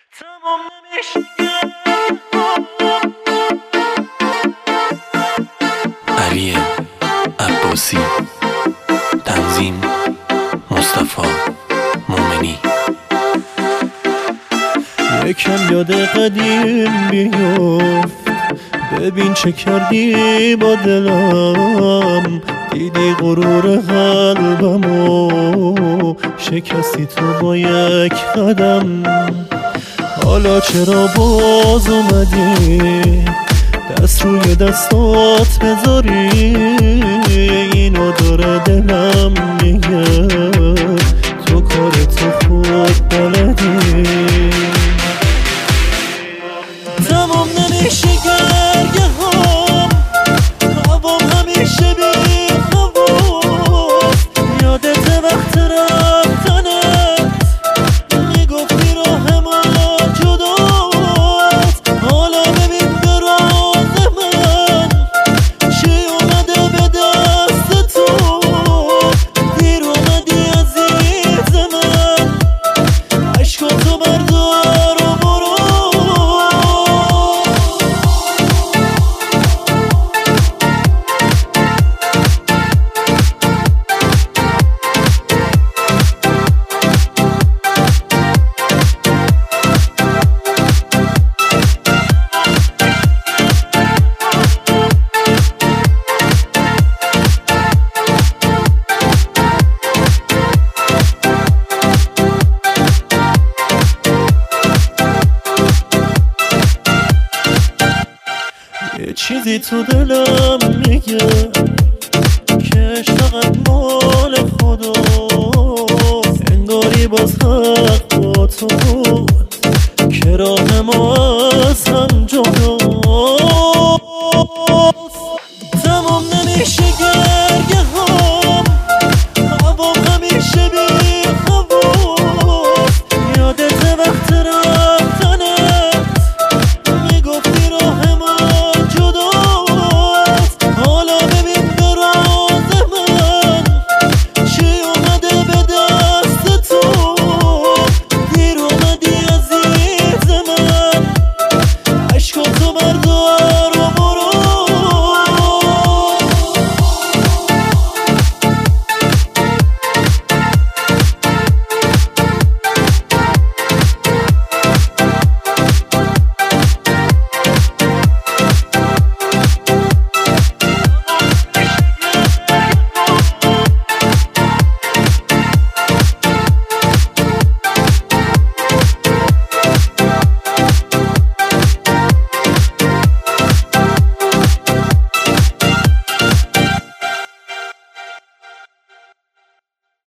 علی عباسی، تنظیم مصطفی مومنی. یکم یاد قدیم بیفت، ببین چه کردی با دلم. دیدی غرور قلبمو شکستی تو با یک قدم. حالا چرا باز اومدی دست روی دستات بذاری؟ اینو داره دلم میگه تو کارتو خود بلدی. تمام نمیشه گرگه هم، هوام همیشه بی خواست. یادت وقت رفتنت میگفتی راه ما جداست. حالا ببین به راز من چی اومده به دست تو. دیر اومدی عزیز من، عشقاتو بردار و برو. یه چیزی تو دلم میگه که عشقت مال خداست. انگاری باز حق با تو بود که راه ما از هم جدا.